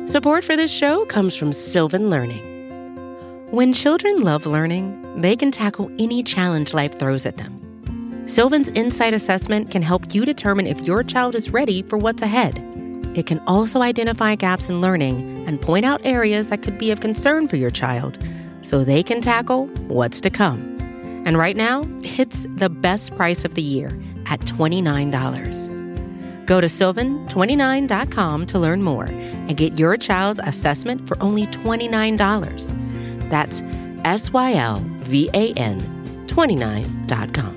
Support for this show comes from Sylvan Learning. When children love learning, they can tackle any challenge life throws at them. Sylvan's Insight Assessment can help you determine if your child is ready for what's ahead. It can also identify gaps in learning and point out areas that could be of concern for your child so they can tackle what's to come. And right now, it's the best price of the year at $29. Go to sylvan29.com to learn more and get your child's assessment for only $29. That's SYLVAN 29.com.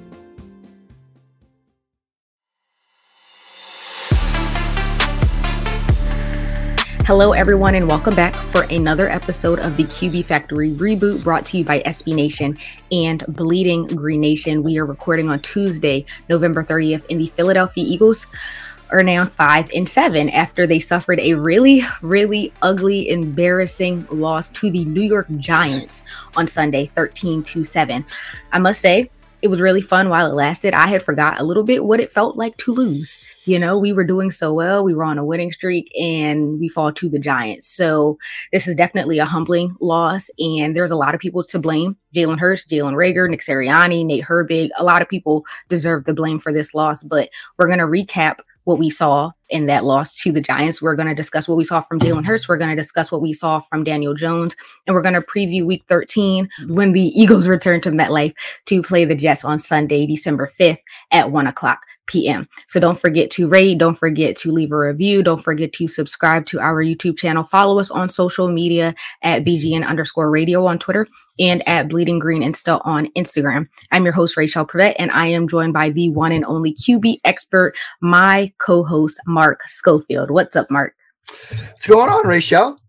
Hello, everyone, and welcome back for another episode of the QB Factory Reboot, brought to you by SB Nation and Bleeding Green Nation. We are recording on Tuesday, November 30th, and the Philadelphia Eagles are now 5-7 after they suffered a really ugly, embarrassing loss to the New York Giants on Sunday, 13-7. I must say, it was really fun while it lasted. I had forgot a little bit what it felt like to lose. You know, we were doing so well. We were on a winning streak and we fall to the Giants. So this is definitely a humbling loss. And there's a lot of people to blame. Jalen Hurts, Jalen Reagor, Nick Sirianni, Nate Herbig. A lot of people deserve the blame for this loss. But we're going to recap what we saw in that loss to the Giants. We're going to discuss what we saw from Jalen Hurts. We're going to discuss what we saw from Daniel Jones. And we're going to preview week 13 when the Eagles return to MetLife to play the Jets on Sunday, December 5th at 1:00 p.m. So don't forget to rate. Don't forget to leave a review. Don't forget to subscribe to our YouTube channel. Follow us on social media at BGN_radio on Twitter and at Bleeding Green Insta on Instagram. I'm your host, Rachel Prevet, and I am joined by the one and only QB expert, my co-host, Mark Schofield. What's up, Mark? What's going on, Rachel?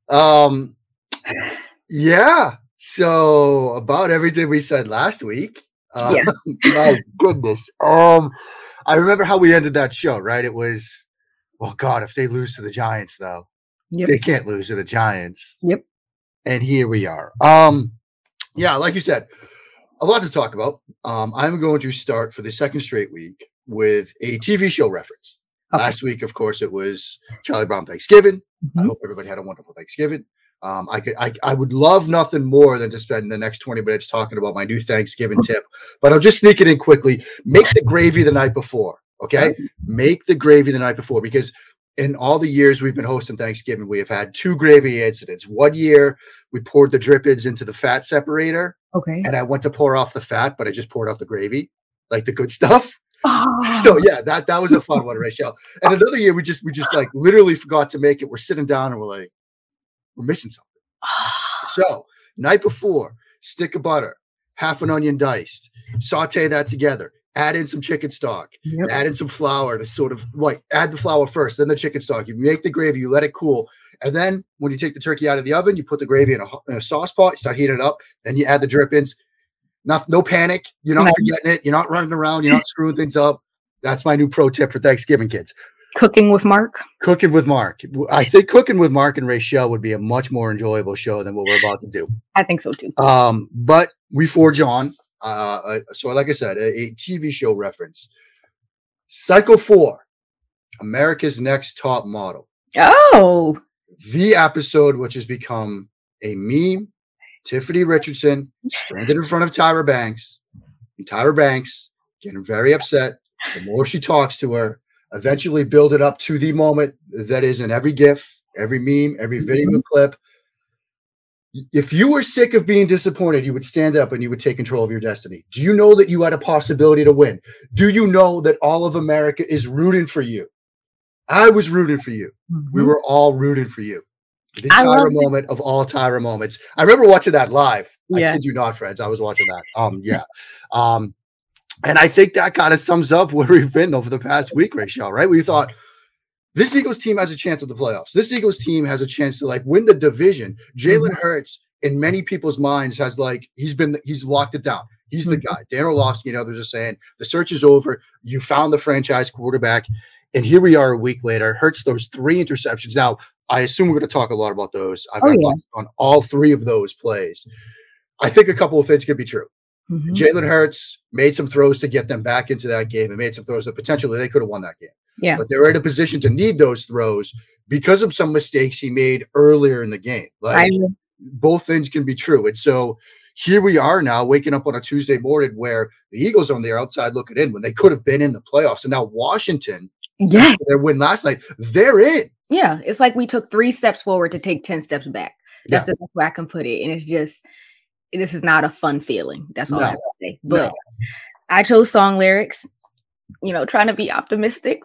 Yeah. So about everything we said last week. My goodness. I remember how we ended that show, right? It was, well, God, if they lose to the Giants, though, they can't lose to the Giants. Yep. And here we are. Yeah, like you said, a lot to talk about. I'm going to start for the second straight week with a TV show reference. Okay. Last week, of course, it was Charlie Brown Thanksgiving. Mm-hmm. I hope everybody had a wonderful Thanksgiving. I would love nothing more than to spend the next 20 minutes talking about my new Thanksgiving tip, but I'll just sneak it in quickly. Make the gravy the night before. Okay. Make the gravy the night before, because in all the years we've been hosting Thanksgiving, we have had 2 gravy incidents. One year we poured the drippings into the fat separator. Okay. And I went to pour off the fat, but I just poured out the gravy, like the good stuff. Oh. So yeah, that was a fun one, Rachel. And another year we just like literally forgot to make it. We're sitting down and we're like, we're missing something. So night before, stick of butter, half an onion diced, saute that together, add in some chicken stock, add in some flour to sort of add the flour first, then the chicken stock. You make the gravy, you let it cool. And then when you take the turkey out of the oven, you put the gravy in a sauce pot, you start heating it up, then you add the drippings. No panic. You're not forgetting it. You're not running around. You're not screwing things up. That's my new pro tip for Thanksgiving, kids. Cooking with Mark. Cooking with Mark. I think Cooking with Mark and Rachel would be a much more enjoyable show than what we're about to do. I think so too. But we forge on. So like I said, a TV show reference. Cycle 4, America's Next Top Model. Oh. The episode which has become a meme. Tiffany Richardson standing in front of Tyra Banks. And Tyra Banks getting very upset. The more she talks to her, eventually build it up to the moment that is in every GIF, every meme, every video clip. If you were sick of being disappointed, you would stand up and you would take control of your destiny. Do you know that you had a possibility to win? Do you know that all of America is rooting for you? I was rooting for you. Mm-hmm. We were all rooting for you. The Tyra moment of all Tyra moments. I remember watching that live. I kid you not, friends. I was watching that. And I think that kind of sums up where we've been over the past week, Rachel, right? We thought this Eagles team has a chance at the playoffs. This Eagles team has a chance to win the division. Jalen Hurts, in many people's minds, has he's locked it down. He's the guy. Dan Orlovsky and others are saying the search is over. You found the franchise quarterback. And here we are a week later. Hurts those 3 interceptions. Now, I assume we're going to talk a lot about those. I've got on all 3 of those plays. I think a couple of things could be true. Mm-hmm. Jalen Hurts made some throws to get them back into that game and made some throws that potentially they could have won that game. Yeah. But they were in a position to need those throws because of some mistakes he made earlier in the game. Like both things can be true. And so here we are now waking up on a Tuesday morning where the Eagles are on the outside looking in when they could have been in the playoffs. And now Washington, their win last night, they're in. Yeah. It's like we took 3 steps forward to take 10 steps back. That's the best way I can put it. And it's just, this is not a fun feeling. That's all I have to say. But I chose song lyrics, trying to be optimistic.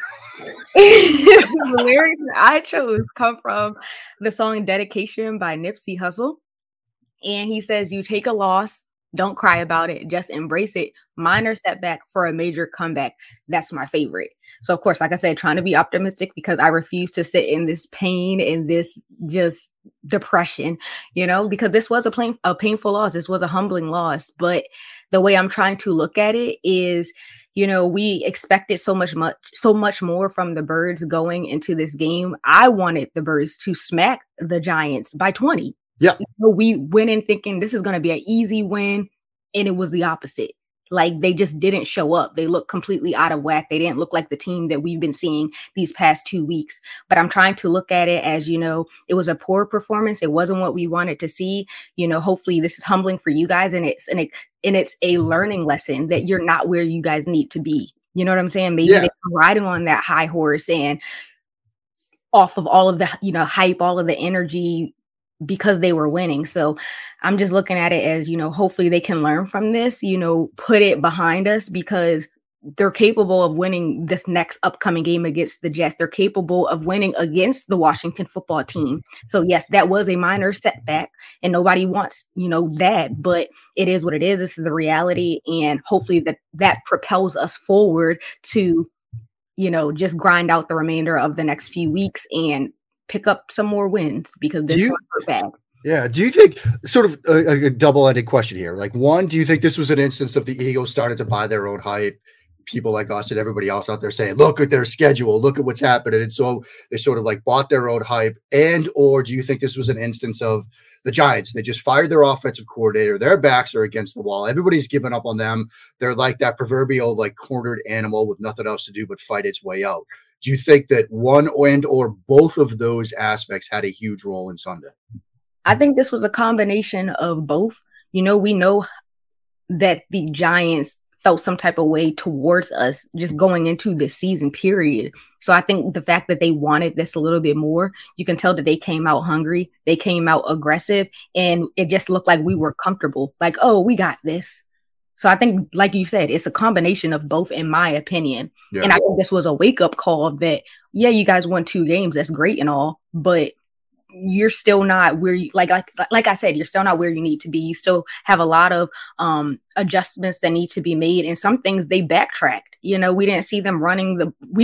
The lyrics that I chose come from the song Dedication by Nipsey Hussle. And he says, you take a loss, don't cry about it, just embrace it. Minor setback for a major comeback. That's my favorite. So, of course, like I said, trying to be optimistic because I refuse to sit in this pain and this just depression, because this was a painful loss. This was a humbling loss. But the way I'm trying to look at it is, we expected so much more from the Birds going into this game. I wanted the Birds to smack the Giants by 20. Yeah. We went in thinking this is going to be an easy win, and it was the opposite. Like, they just didn't show up. They looked completely out of whack. They didn't look like the team that we've been seeing these past 2 weeks. But I'm trying to look at it as, it was a poor performance. It wasn't what we wanted to see. Hopefully this is humbling for you guys, and it's a learning lesson that you're not where you guys need to be. You know what I'm saying? Maybe they're riding on that high horse and off of all of the, hype, all of the energy, because they were winning. So I'm just looking at it as, hopefully they can learn from this, put it behind us, because they're capable of winning this next upcoming game against the Jets. They're capable of winning against the Washington football team. So yes, that was a minor setback and nobody wants, that, but it is what it is. This is the reality. And hopefully that propels us forward to, just grind out the remainder of the next few weeks and pick up some more wins, because this one hurt bad. Yeah. Do you think, sort of a double-ended question here, like, one, do you think this was an instance of the Eagles starting to buy their own hype? People like us and everybody else out there saying, look at their schedule, look at what's happening. And so they sort of like bought their own hype. Or do you think this was an instance of the Giants? They just fired their offensive coordinator. Their backs are against the wall. Everybody's given up on them. They're like that proverbial, like, cornered animal with nothing else to do but fight its way out. Do you think that one or both of those aspects had a huge role in Sunday? I think this was a combination of both. We know that the Giants felt some type of way towards us just going into this season period. So I think the fact that they wanted this a little bit more, you can tell that they came out hungry, they came out aggressive, and it just looked like we were comfortable. Like, oh, we got this. So I think, like you said, it's a combination of both, in my opinion. Yeah. And I think this was a wake-up call that, you guys won 2 games. That's great and all, but you're still not where you, like I said, you're still not where you need to be. You still have a lot of adjustments that need to be made, and some things they backtracked. We didn't see them running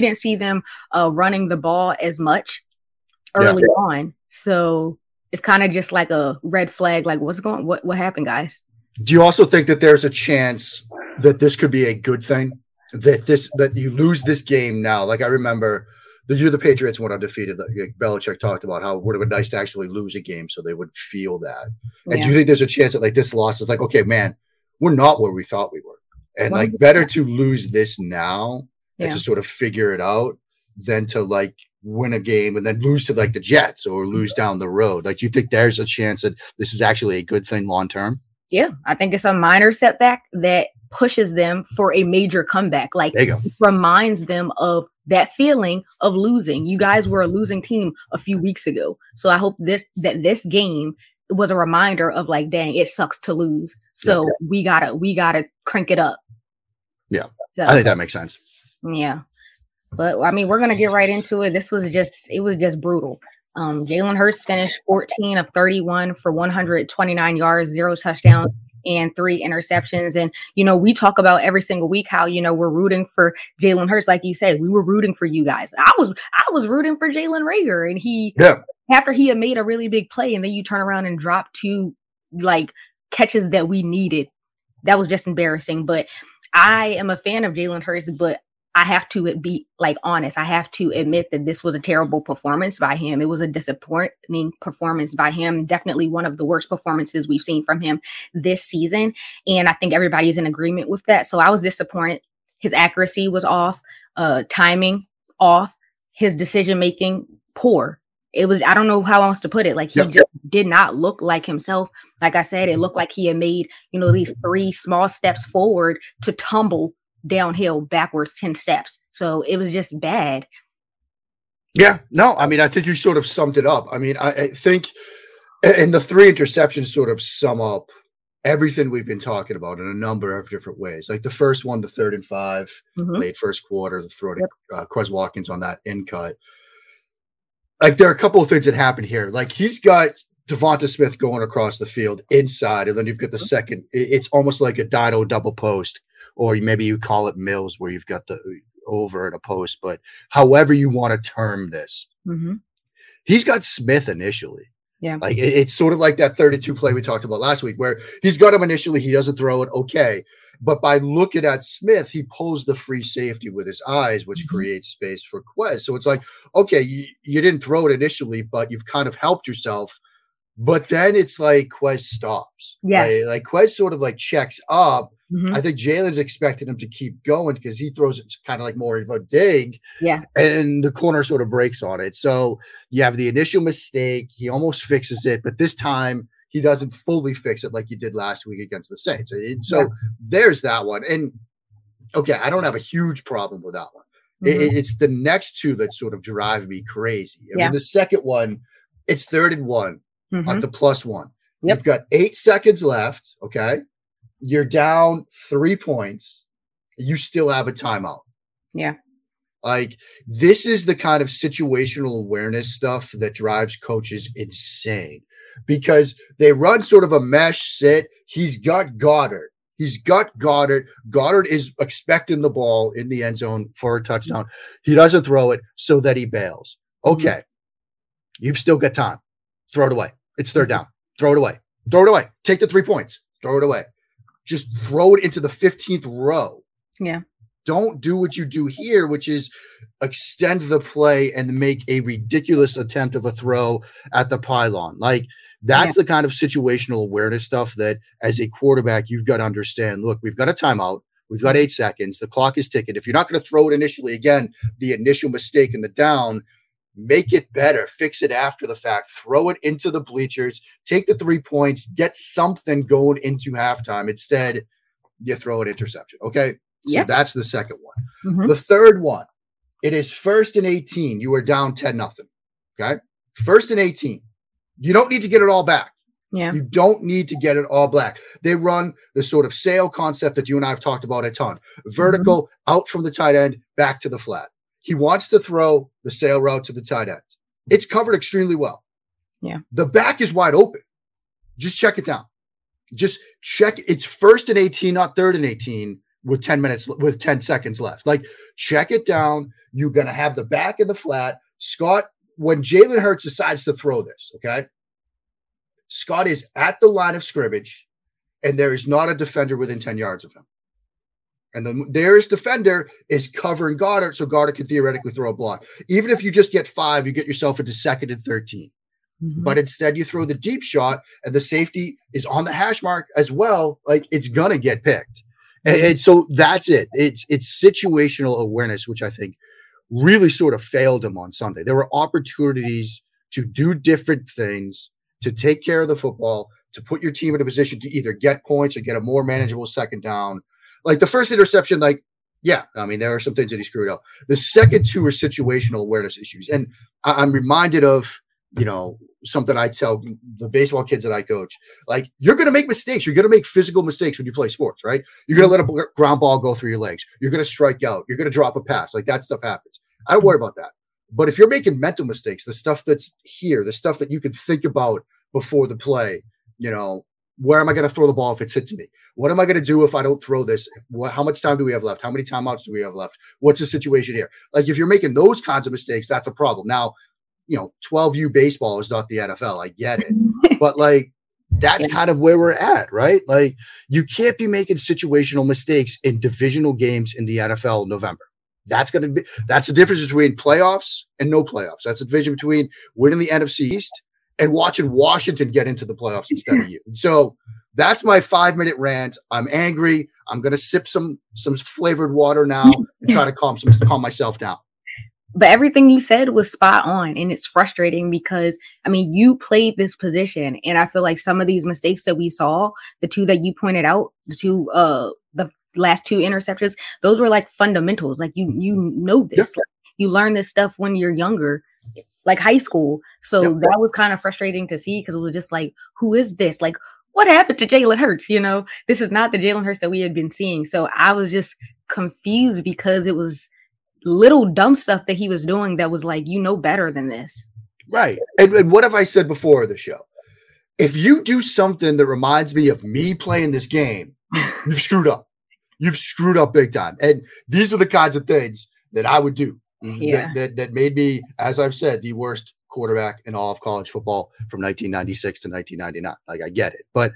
the ball as much early on. So it's kind of just like a red flag. Like, what happened, guys? Do you also think that there's a chance that this could be a good thing? That you lose this game now? Like, I remember the year the Patriots went undefeated, Belichick talked about how it would have been nice to actually lose a game so they would feel that. And do you think there's a chance that, like, this loss is like, okay, man, we're not where we thought we were. And like, better to lose this now and to sort of figure it out than to like win a game and then lose to like the Jets or lose down the road. Like, do you think there's a chance that this is actually a good thing long term? Yeah, I think it's a minor setback that pushes them for a major comeback. Like, reminds them of that feeling of losing. You guys were a losing team a few weeks ago. So I hope this game was a reminder of like, dang, it sucks to lose. So we gotta crank it up. Yeah. So I think that makes sense. Yeah. But I mean, we're gonna get right into it. It was just brutal. Jalen Hurts finished 14 of 31 for 129 yards, 0 touchdowns, and 3 interceptions. And, we talk about every single week how, we're rooting for Jalen Hurts. Like you said, we were rooting for you guys. I was rooting for Jalen Reagor, and after he had made a really big play, and then you turn around and drop 2 like catches that we needed. That was just embarrassing. But I am a fan of Jalen Hurts, but I have to be like honest. I have to admit that this was a terrible performance by him. It was a disappointing performance by him. Definitely one of the worst performances we've seen from him this season. And I think everybody's in agreement with that. So I was disappointed. His accuracy was off, timing off, his decision-making poor. It was, I don't know how else to put it. Like, he just did not look like himself. Like I said, it looked like he had made, these 3 small steps forward to tumble downhill backwards 10 steps. So it was just bad. Yeah, no, I mean, I think you sort of summed it up. I mean, I think, and the 3 interceptions sort of sum up everything we've been talking about in a number of different ways. Like the first one, the 3rd and 5, late first quarter, the throw to Quez Watkins on that in cut. Like, there are a couple of things that happened here. Like, he's got Devonta Smith going across the field inside, and then you've got the second. It's almost like a dino double post, or maybe you call it Mills, where you've got the over at a post. But however you want to term this, he's got Smith initially. Yeah, like it's sort of like that 32 play we talked about last week, where he's got him initially. He doesn't throw it. Okay. But by looking at Smith, he pulls the free safety with his eyes, which creates space for Quez. So it's like, okay, you didn't throw it initially, but you've kind of helped yourself. But then it's like Quez stops. Yes. Right? Like Quez sort of like checks up. I think Jalen's expected him to keep going because he throws it kind of like more of a dig. Yeah. And the corner sort of breaks on it. So you have the initial mistake. He almost fixes it, but this time he doesn't fully fix it like he did last week against the Saints. So there's that one. And okay, I don't have a huge problem with that one. It's the next 2 that sort of drive me crazy. I mean, the second one, it's 3rd and 1 at the +1. You've got 8 seconds left. Okay. You're down 3 points. You still have a timeout. Yeah. Like, this is the kind of situational awareness stuff that drives coaches insane, because they run sort of a mesh sit. He's got Goddard. Goddard is expecting the ball in the end zone for a touchdown. He doesn't throw it so that he bails. Okay. You've still got time. Throw it away. It's 3rd down. Throw it away. Take the 3 points. Throw it away. Just throw it into the 15th row. Yeah. Don't do what you do here, which is extend the play and make a ridiculous attempt of a throw at the pylon. Like, that's the kind of situational awareness stuff that as a quarterback, you've got to understand. Look, we've got a timeout. We've got 8 seconds. The clock is ticking. If you're not going to throw it initially, again, the initial mistake in the down, make it better. Fix it after the fact. Throw it into the bleachers. Take the 3 points. Get something going into halftime. Instead, you throw an interception. Okay? So that's the second one. The third one, it is 1st and 18. You are down 10-0. Okay? 1st and 18. You don't need to get it all back. Yeah. You don't need to get it all back. They run the sort of sail concept that you and I have talked about a ton. Vertical, out from the tight end, back to the flat. He wants to throw the sail route to the tight end. It's covered extremely well. Yeah. The back is wide open. Just check it down. Just check. It's 1st and 18, not 3rd and 18 with 10 seconds left. Like, check it down. You're going to have the back in the flat. Scott, when Jalen Hurts decides to throw this, okay, Scott is at the line of scrimmage, and there is not a defender within 10 yards of him. And the nearest defender is covering Goddard, so Goddard can theoretically throw a block. Even if you just get 5, you get yourself into 2nd and 13. But instead, you throw the deep shot, and the safety is on the hash mark as well. Like, it's going to get picked. And so that's it. It's situational awareness, which I think really sort of failed him on Sunday. There were opportunities to do different things, to take care of the football, to put your team in a position to either get points or get a more manageable 2nd down. Like, the first interception, like, yeah, I mean, there are some things that he screwed up. The second 2 are situational awareness issues. And I'm reminded of, something I tell the baseball kids that I coach. Like, you're going to make mistakes. You're going to make physical mistakes when you play sports, right? You're going to let a ground ball go through your legs. You're going to strike out. You're going to drop a pass. Like, that stuff happens. I don't worry about that. But if you're making mental mistakes, the stuff that's here, the stuff that you can think about before the play, where am I going to throw the ball if it's hit to me? What am I going to do if I don't throw this? How much time do we have left? How many timeouts do we have left? What's the situation here? Like, if you're making those kinds of mistakes, that's a problem. Now, 12U baseball is not the NFL. I get it. But, like, that's kind of where we're at, right? Like, you can't be making situational mistakes in divisional games in the NFL in November. That's the difference between playoffs and no playoffs. That's the division between winning the NFC East and watching Washington get into the playoffs instead of you. So that's my 5-minute rant. I'm angry. I'm going to sip some flavored water now and try to calm myself down. But everything you said was spot on. And it's frustrating because, I mean, you played this position. And I feel like some of these mistakes that we saw, the two that you pointed out, the last two interceptions, those were like fundamentals. Like you know this. Yep. Like, you learn this stuff when you're younger, like high school. So that was kind of frustrating to see because it was just like, who is this? Like, what happened to Jalen Hurts? You know, this is not the Jalen Hurts that we had been seeing. So I was just confused because it was little dumb stuff that he was doing that was like, you know better than this. Right. And what have I said before the show? If you do something that reminds me of me playing this game, you've screwed up. You've screwed up big time. And these are the kinds of things that I would do that made me, as I've said, the worst quarterback in all of college football from 1996 to 1999. Like, I get it. But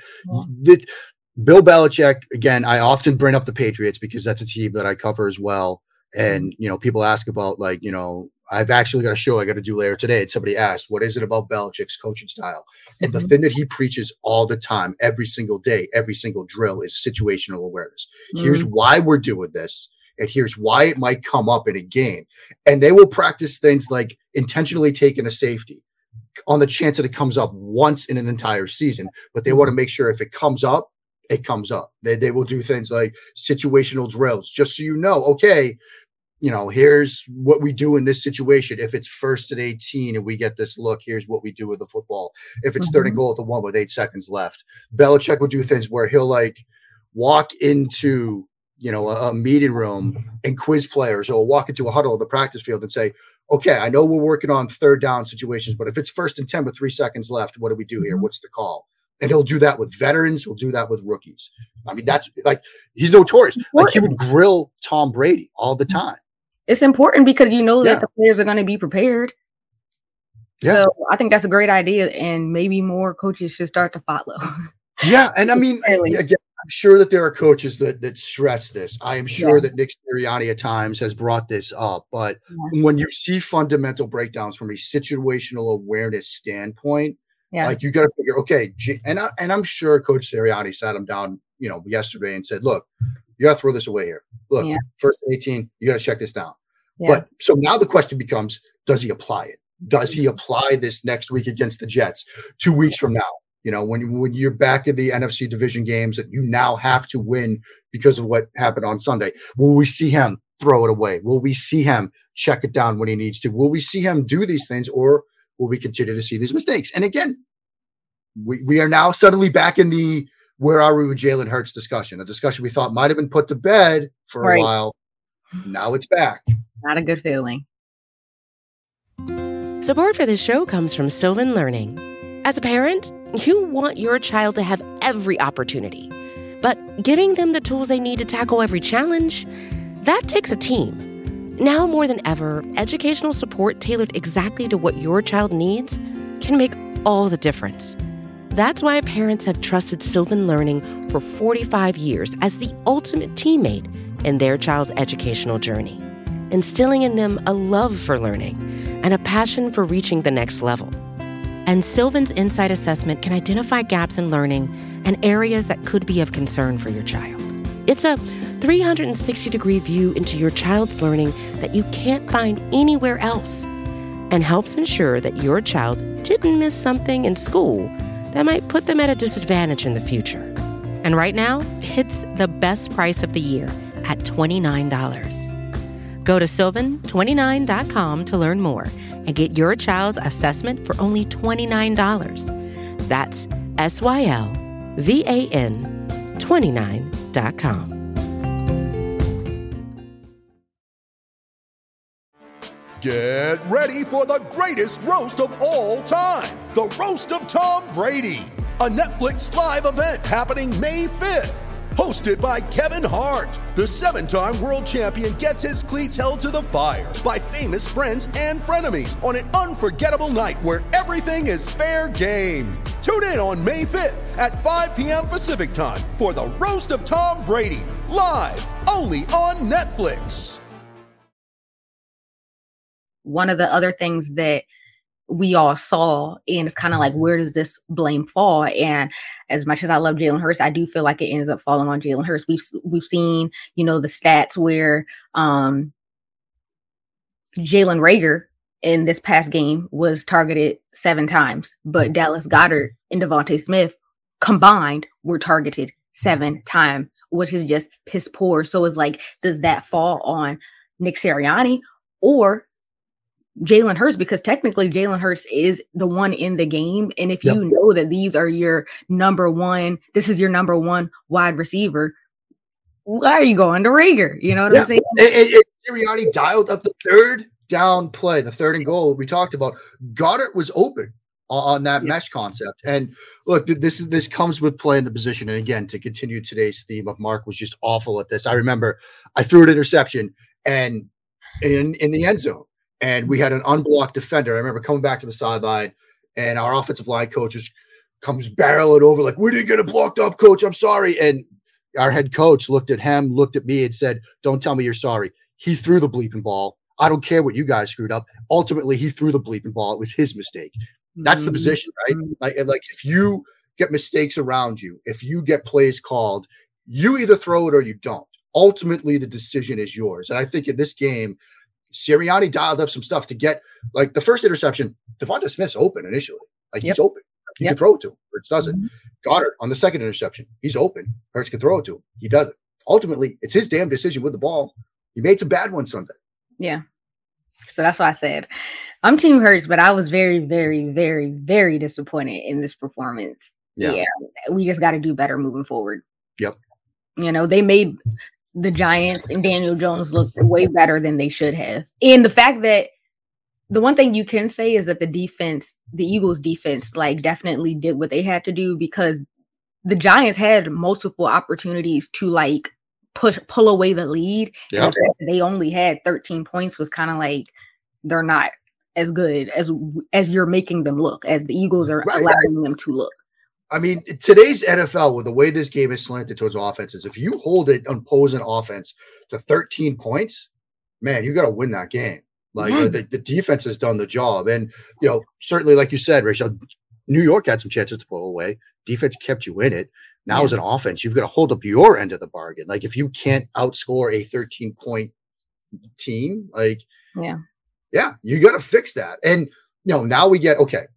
Bill Belichick, again, I often bring up the Patriots because that's a team that I cover as well. And, you know, people ask about, like, you know, I've actually got a show I got to do later today. And somebody asked, what is it about Belichick's coaching style? And the thing that he preaches all the time, every single day, every single drill is situational awareness. Here's why we're doing this. And here's why it might come up in a game. And they will practice things like intentionally taking a safety on the chance that it comes up once in an entire season. But they want to make sure if it comes up, it comes up. They will do things like situational drills, just so you know, okay, you know, here's what we do in this situation. If it's 1st and 18 and we get this look, here's what we do with the football. If it's 3rd and goal at the 1 with 8 seconds left, Belichick will do things where he'll like walk into, you know, a meeting room and quiz players, or walk into a huddle at the practice field and say, okay, I know we're working on 3rd down situations, but if it's 1st and 10 with 3 seconds left, what do we do here? What's the call? And he'll do that with veterans. He'll do that with rookies. I mean, that's like, he's notorious. Like, he would grill Tom Brady all the time. It's important because you know that the players are going to be prepared. Yeah. So I think that's a great idea, and maybe more coaches should start to follow. Yeah. And I mean, again, I'm sure that there are coaches that stress this. I am sure that Nick Sirianni at times has brought this up. But when you see fundamental breakdowns from a situational awareness standpoint, like, you got to figure, okay, and I'm sure Coach Sirianni sat him down, you know, yesterday and said, look, you got to throw this away here. Look, 1st and 18, you got to check this down. But so now the question becomes, does he apply it? Does he apply this next week against the Jets, 2 weeks from now? You know, when you're back in the NFC division games that you now have to win because of what happened on Sunday, will we see him throw it away? Will we see him check it down when he needs to? Will we see him do these things, or will we continue to see these mistakes? And again, we are now suddenly back in the where are we with Jalen Hurts discussion, a discussion we thought might have been put to bed for a while. Now it's back. Not a good feeling. Support for this show comes from Sylvan Learning. As a parent, you want your child to have every opportunity, but giving them the tools they need to tackle every challenge, that takes a team. Now more than ever, educational support tailored exactly to what your child needs can make all the difference. That's why parents have trusted Sylvan Learning for 45 years as the ultimate teammate in their child's educational journey, instilling in them a love for learning and a passion for reaching the next level. And Sylvan's Insight Assessment can identify gaps in learning and areas that could be of concern for your child. It's a 360-degree view into your child's learning that you can't find anywhere else, and helps ensure that your child didn't miss something in school that might put them at a disadvantage in the future. And right now, it's the best price of the year at $29. Go to sylvan29.com to learn more and get your child's assessment for only $29. That's SYLVAN 29.com. Get ready for the greatest roast of all time, the Roast of Tom Brady, a Netflix live event happening May 5th. Hosted by Kevin Hart, the 7-time world champion gets his cleats held to the fire by famous friends and frenemies on an unforgettable night where everything is fair game. Tune in on May 5th at 5 p.m. Pacific time for the Roast of Tom Brady, live only on Netflix. One of the other things that we all saw, and it's kind of like, where does this blame fall? And as much as I love Jalen Hurts, I do feel like it ends up falling on Jalen Hurts. We've seen, you know, the stats where Jalen Reagor in this past game was targeted 7 times, but Dallas Goedert and Devontae Smith combined were targeted 7 times, which is just piss poor. So it's like, does that fall on Nick Sirianni or Jalen Hurts? Because technically Jalen Hurts is the one in the game. And if you know that these are your this is your number one wide receiver, why are you going to Reagor? You know what I'm saying? And Sirianni dialed up the third down play, the third and goal we talked about. Goddard was open on that mesh concept. And look, this comes with playing the position. And again, to continue today's theme of Mark was just awful at this. I remember I threw an interception and in the end zone, and we had an unblocked defender. I remember coming back to the sideline, and our offensive line coach just comes barreling over like, "We didn't get it blocked up, coach. I'm sorry." And our head coach looked at him, looked at me, and said, "Don't tell me you're sorry. He threw the bleeping ball. I don't care what you guys screwed up. Ultimately, he threw the bleeping ball. It was his mistake." That's the position, right? Like if you get mistakes around you, if you get plays called, you either throw it or you don't. Ultimately, the decision is yours. And I think in this game, Sirianni dialed up some stuff to get, like, the first interception, Devonta Smith's open initially. Like, he's open. He can throw it to him. Hurts doesn't. Goddard on the second interception, he's open. Hurts can throw it to him. He doesn't. Ultimately, it's his damn decision with the ball. He made some bad ones Sunday. Yeah. So that's why I said I'm Team Hurts, but I was very, very, very, very disappointed in this performance. Yeah. We just got to do better moving forward. Yep. You know, they made the Giants and Daniel Jones look way better than they should have. And the fact that the one thing you can say is that the Eagles defense, like, definitely did what they had to do, because the Giants had multiple opportunities to, like, pull away the lead. Yeah. And the fact that they only had 13 points was kind of like, they're not as good as you're making them look, as the Eagles are allowing them to look. I mean, today's NFL, with the way this game is slanted towards offenses, if you hold an opposing offense to 13 points, man, you got to win that game. Like, the defense has done the job. And, you know, certainly, like you said, Rachel, New York had some chances to pull away. Defense kept you in it. Now, as an offense, you've got to hold up your end of the bargain. Like, if you can't outscore a 13-point team, like, you got to fix that. And, you know, now we get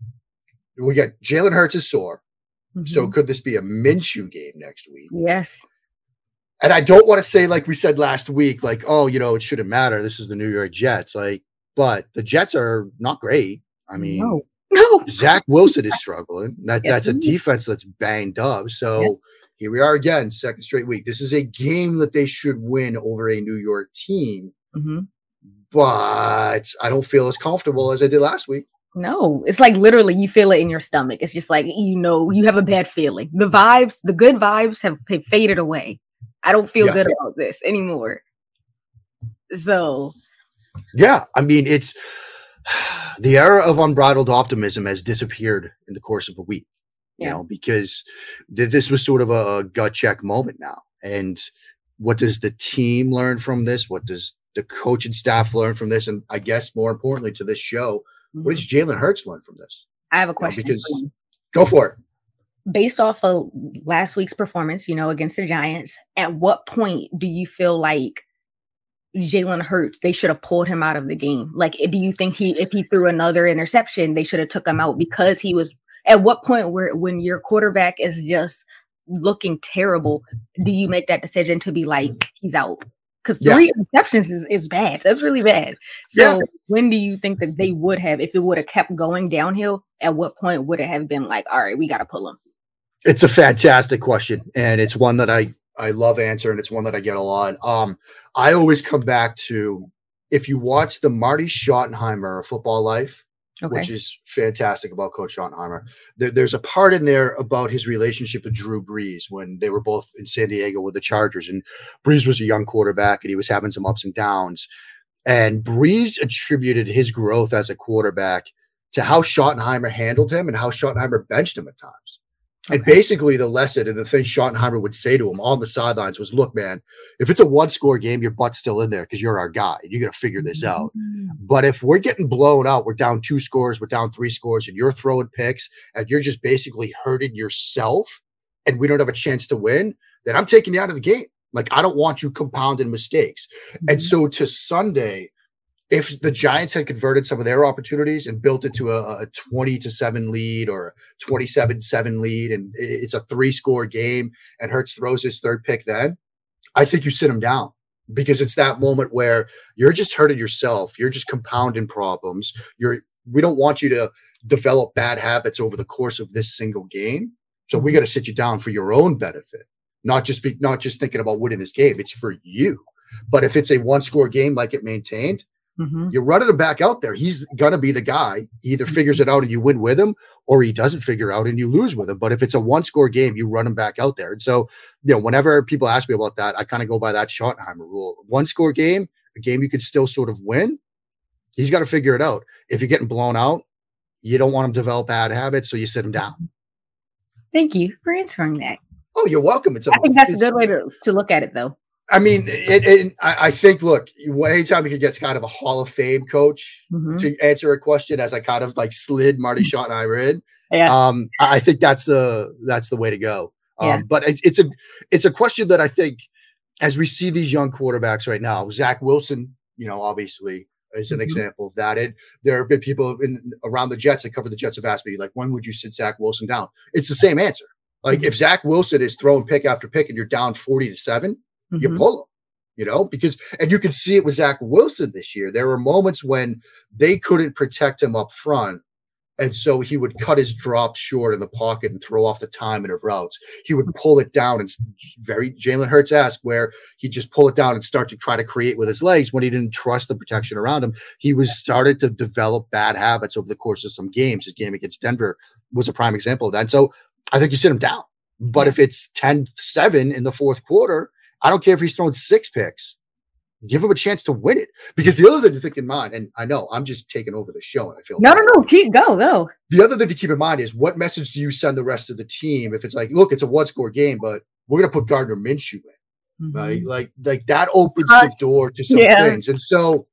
Jalen Hurts is sore. So could this be a Minshew game next week? Yes. And I don't want to say, like we said last week, like, oh, you know, it shouldn't matter. This is the New York Jets. Like, but the Jets are not great. I mean, no. Zach Wilson is struggling. That's a defense that's banged up. So here we are again, second straight week. This is a game that they should win over a New York team. But I don't feel as comfortable as I did last week. No, it's like literally you feel it in your stomach. It's just like, you know, you have a bad feeling. The good vibes have faded away. I don't feel good about this anymore. So, yeah, I mean, it's the era of unbridled optimism has disappeared in the course of a week, you know, because this was sort of a gut check moment now. And what does the team learn from this? What does the coaching staff learn from this? And I guess more importantly to this show, what does Jalen Hurts learn from this? I have a question. Go for it. Based off of last week's performance, you know, against the Giants, at what point do you feel like Jalen Hurts, they should have pulled him out of the game? Like, do you think if he threw another interception, they should have took him out? Because he was, at what point when your quarterback is just looking terrible, do you make that decision to be like, he's out? Because 3 interceptions is bad. That's really bad. So when do you think that they would have, if it would have kept going downhill, at what point would it have been like, all right, we got to pull him? It's a fantastic question. And it's one that I love answering. It's one that I get a lot. I always come back to, if you watch the Marty Schottenheimer Football Life, which is fantastic about Coach Schottenheimer, there's a part in there about his relationship with Drew Brees when they were both in San Diego with the Chargers. And Brees was a young quarterback and he was having some ups and downs. And Brees attributed his growth as a quarterback to how Schottenheimer handled him and how Schottenheimer benched him at times. And basically the lesson and the thing Schottenheimer would say to him on the sidelines was, look, man, if it's a 1-score game, your butt's still in there because you're our guy. You got to figure this out. But if we're getting blown out, we're down 2 scores, we're down 3 scores, and you're throwing picks and you're just basically hurting yourself and we don't have a chance to win, then I'm taking you out of the game. Like, I don't want you compounding mistakes. And so to Sunday, if the Giants had converted some of their opportunities and built it to a 20-7 lead or a 27-7 lead, and it's a 3-score game and Hurts throws his third pick, then I think you sit him down, because it's that moment where you're just hurting yourself. You're just compounding problems. We don't want you to develop bad habits over the course of this single game. So we got to sit you down for your own benefit, not just thinking about winning this game. It's for you. But if it's a 1-score game like it maintained, you're running him back out there. He's going to be the guy. He either figures it out and you win with him, or he doesn't figure out and you lose with him. But if it's a 1-score game, you run him back out there. And so, whenever people ask me about that, I kind of go by that Schottenheimer rule. 1-score game, a game you could still sort of win, he's got to figure it out. If you're getting blown out, you don't want him to develop bad habits, so you sit him down. Thank you for answering that. Oh, you're welcome. I think that's a good way to look at it, though. I mean, I think, look, anytime you can get kind of a Hall of Fame coach to answer a question, as I kind of like slid Marty Schottenheimer in, I think that's the way to go. But it's a question that I think, as we see these young quarterbacks right now, Zach Wilson, obviously is an example of that. And there have been people around the Jets that cover the Jets have asked me, like, when would you sit Zach Wilson down? It's the same answer. Like, if Zach Wilson is throwing pick after pick and you're down 40-7, you pull him, because, and you can see it with Zach Wilson this year. There were moments when they couldn't protect him up front. And so he would cut his drop short in the pocket and throw off the timing of routes. He would pull it down, and very Jalen Hurts-esque, where he'd just pull it down and start to try to create with his legs when he didn't trust the protection around him. He was started to develop bad habits over the course of some games. His game against Denver was a prime example of that. And so I think you sit him down. But if it's 10-7 in the fourth quarter, I don't care if he's throwing 6 picks. Give him a chance to win it. Because the other thing to think in mind, and I know I'm just taking over the show, and I feel no, go. The other thing to keep in mind is, what message do you send the rest of the team if it's like, look, it's a 1-score game, but we're going to put Gardner Minshew in, right? Like that opens the door to some things. And so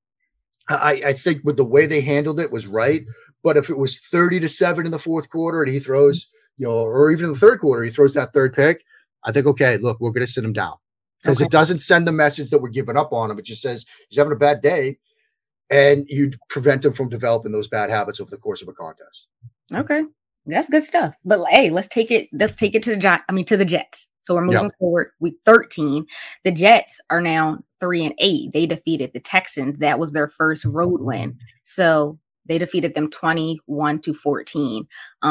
I think with the way they handled it was right. But if it was 30-7 in the fourth quarter and he throws, or even in the third quarter, he throws that third pick, I think, okay, look, we're going to sit him down. Because it doesn't send the message that we're giving up on him. It just says he's having a bad day, and you prevent him from developing those bad habits over the course of a contest. Okay, that's good stuff. But hey, let's take it to the Jets. So we're moving forward. Week 13, the Jets are now 3-8. They defeated the Texans. That was their first road win. So they defeated them 21-14.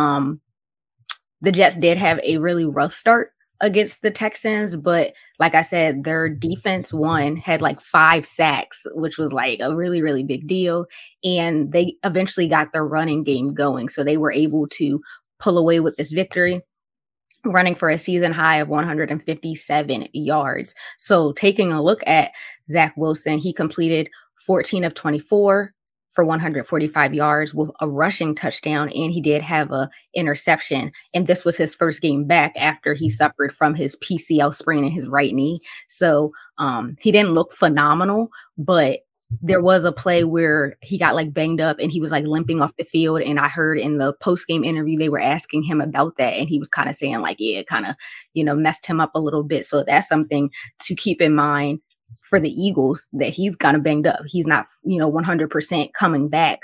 The Jets did have a really rough start against the Texans, but like I said, their defense had like 5 sacks, which was like a really, really big deal. And they eventually got their running game going. So they were able to pull away with this victory, running for a season high of 157 yards. So taking a look at Zach Wilson, he completed 14 of 24 for 145 yards with a rushing touchdown, and he did have a interception. And this was his first game back after he suffered from his PCL sprain in his right knee. So he didn't look phenomenal, but there was a play where he got like banged up and he was like limping off the field. And I heard in the post-game interview, they were asking him about that. And he was kind of saying like, it kind of, messed him up a little bit. So that's something to keep in mind for the Eagles, that he's kind of banged up. He's not, 100% coming back.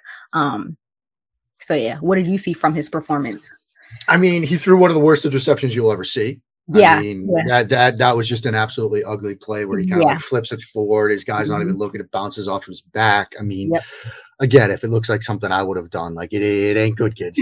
So yeah, what did you see from his performance? I mean, he threw one of the worst interceptions you'll ever see. Yeah. I mean, that was just an absolutely ugly play where he kind of like flips it forward. His guy's not even looking, it bounces off his back. I mean, again, if it looks like something I would have done, like it ain't good, kids.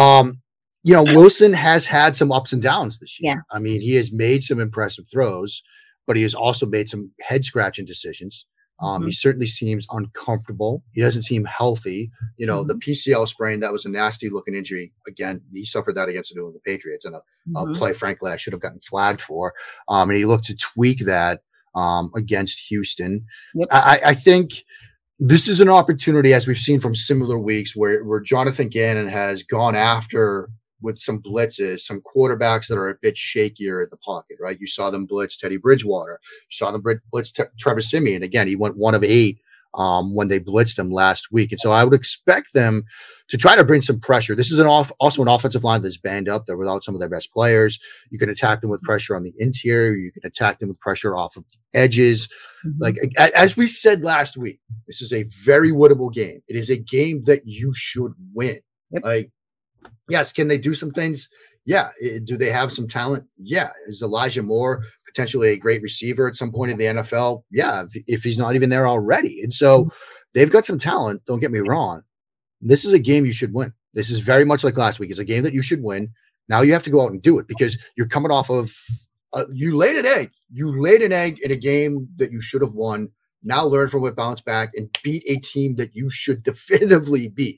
Wilson has had some ups and downs this year. Yeah. I mean, he has made some impressive throws, but he has also made some head-scratching decisions. He certainly seems uncomfortable. He doesn't seem healthy. The PCL sprain, that was a nasty-looking injury. Again, he suffered that against the New England Patriots, and a play, frankly, I should have gotten flagged for. And he looked to tweak that against Houston. Yep. I think this is an opportunity, as we've seen from similar weeks, where Jonathan Gannon has gone after, with some blitzes, some quarterbacks that are a bit shakier at the pocket, right? You saw them blitz Teddy Bridgewater. You saw them blitz Trevor Siemian. Again, he went 1 of 8 when they blitzed them last week. And so I would expect them to try to bring some pressure. This is also an offensive line that's banged up. They're without some of their best players. You can attack them with pressure on the interior. You can attack them with pressure off of the edges. Like, as we said last week, this is a very winnable game. It is a game that you should win. Like, yes, can they do some things? Yeah. Do they have some talent? Yeah. Is Elijah Moore potentially a great receiver at some point in the NFL? Yeah, if he's not even there already. And so they've got some talent. Don't get me wrong. This is a game you should win. This is very much like last week. It's a game that you should win. Now you have to go out and do it because you're coming off of you laid an egg. You laid an egg in a game that you should have won. Now learn from it, bounce back, and beat a team that you should definitively beat.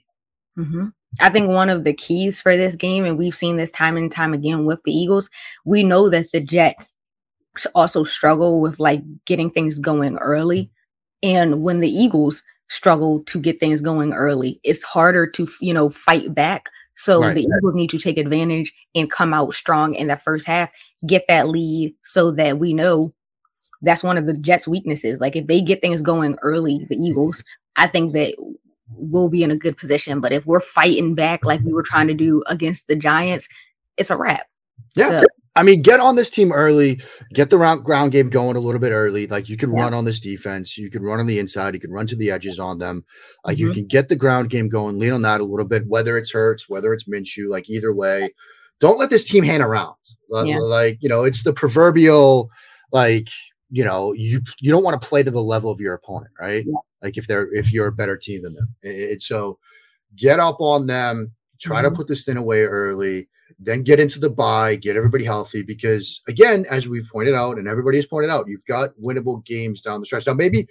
I think one of the keys for this game, and we've seen this time and time again with the Eagles, we know that the Jets also struggle with like getting things going early. And when the Eagles struggle to get things going early, it's harder to, fight back. So the Eagles need to take advantage and come out strong in the first half, get that lead so that we know that's one of the Jets' weaknesses. Like if they get things going early, the Eagles, I think that we'll be in a good position. But if we're fighting back like we were trying to do against the Giants, it's a wrap. Yeah. So, I mean, get on this team early, get the ground game going a little bit early. Like you can run on this defense. You can run on the inside. You can run to the edges on them. You can get the ground game going, lean on that a little bit, whether it's Hurts, whether it's Minshew, like either way. Don't let this team hang around. Like, it's the proverbial, like, you don't want to play to the level of your opponent, right? Yes. Like if you're a better team than them. So get up on them, try to put this thing away early. Then get into the bye, get everybody healthy because, again, as we've pointed out and everybody has pointed out, you've got winnable games down the stretch. Now, maybe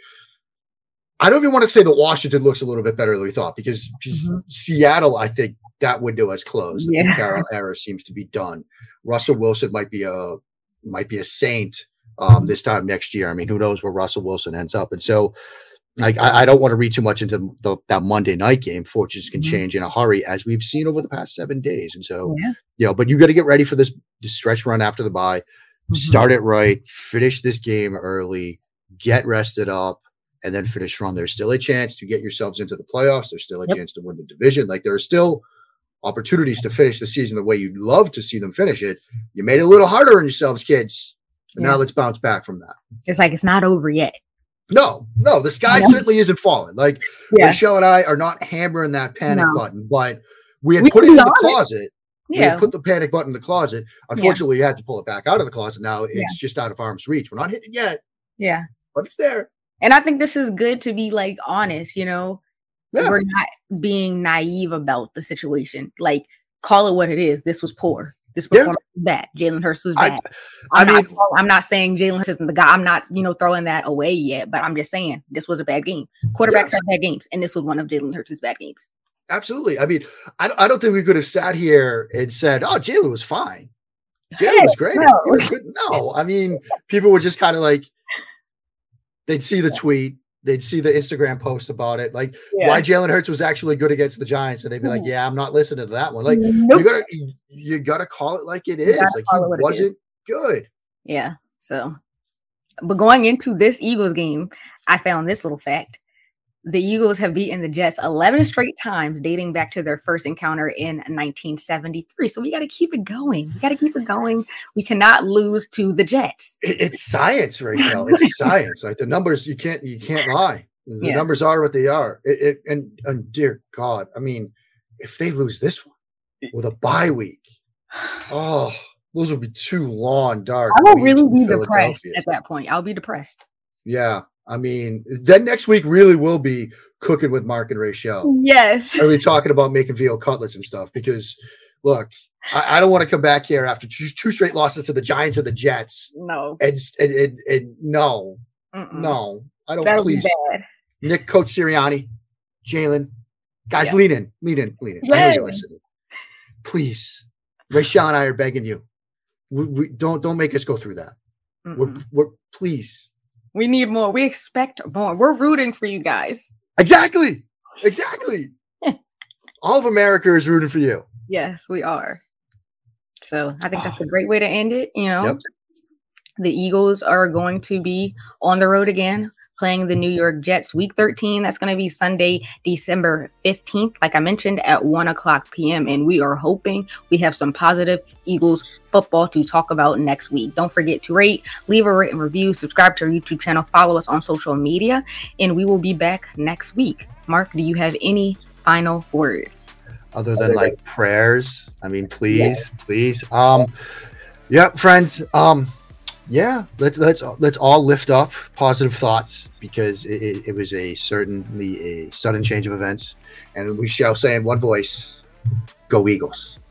I don't even want to say that Washington looks a little bit better than we thought because Seattle, I think that window has closed. The Carroll era seems to be done. Russell Wilson might be a saint this time next year. I mean, who knows where Russell Wilson ends up? And so I don't want to read too much into that Monday night game. Fortunes can change in a hurry, as we've seen over the past 7 days. And so, but you got to get ready for this stretch run after the bye. Start it right, finish this game early, get rested up, and then finish strong. There's still a chance to get yourselves into the playoffs. There's still a chance to win the division. Like there are still opportunities to finish the season the way you'd love to see them finish it. You made it a little harder on yourselves, kids. And now let's bounce back from that. It's like it's not over yet. No, the sky certainly isn't falling. Like Michelle and I are not hammering that panic button, but we had put it in the closet. We had put the panic button in the closet. Unfortunately, you had to pull it back out of the closet. Now it's just out of arm's reach. We're not hitting it yet. Yeah. But it's there. And I think this is good to be like honest, We're not being naive about the situation. Like call it what it is. This was poor. This performance was bad. Jalen Hurts was bad. I'm not saying Jalen Hurts isn't the guy. I'm not, throwing that away yet, but I'm just saying this was a bad game. Quarterbacks have bad games, and this was one of Jalen Hurts' bad games. Absolutely. I mean, I don't think we could have sat here and said, "Oh, Jalen was fine. Jalen was great." No, I mean, people were just kind of like, they'd see the tweet. They'd see the Instagram post about it, like why Jalen Hurts was actually good against the Giants, and they'd be like, "Yeah, I'm not listening to that one." Like you gotta call it like it is. Like he wasn't good. Yeah. So, but going into this Eagles game, I found this little fact: the Eagles have beaten the Jets 11 straight times, dating back to their first encounter in 1973. So we got to keep it going. We cannot lose to the Jets. It's science, Rachel. It's science. Like the numbers, you can't lie. The numbers are what they are. And dear God, I mean, if they lose this one with a bye week, those would be 2 long, dark. I will really be depressed at that point. I'll be depressed. Yeah. I mean, then next week really will be cooking with Mark and Rachel. Yes. Are we talking about making veal cutlets and stuff? Because, look, I don't want to come back here after two straight losses to the Giants and the Jets. No. And no. No. I don't. That'll please. Be bad. Nick, Coach Sirianni, Jalen, guys, lean in. Yes. I know you're listening. Please. Rachel and I are begging you. We don't make us go through that. We're please. We need more. We expect more. We're rooting for you guys. Exactly. All of America is rooting for you. Yes, we are. So I think that's a great way to end it. The Eagles are going to be on the road again playing the New York Jets. Week 13, that's going to be Sunday, December 15th, like I mentioned, at 1 o'clock p.m. And we are hoping we have some positive Eagles football to talk about next week. Don't forget to rate, leave a written review, subscribe to our YouTube channel, follow us on social media, and we will be back next week. Mark, do you have any final words? Other than like prayers, I mean, please. Yeah, friends. Let's all lift up positive thoughts, because it was certainly a sudden change of events, and we shall say in one voice, go Eagles.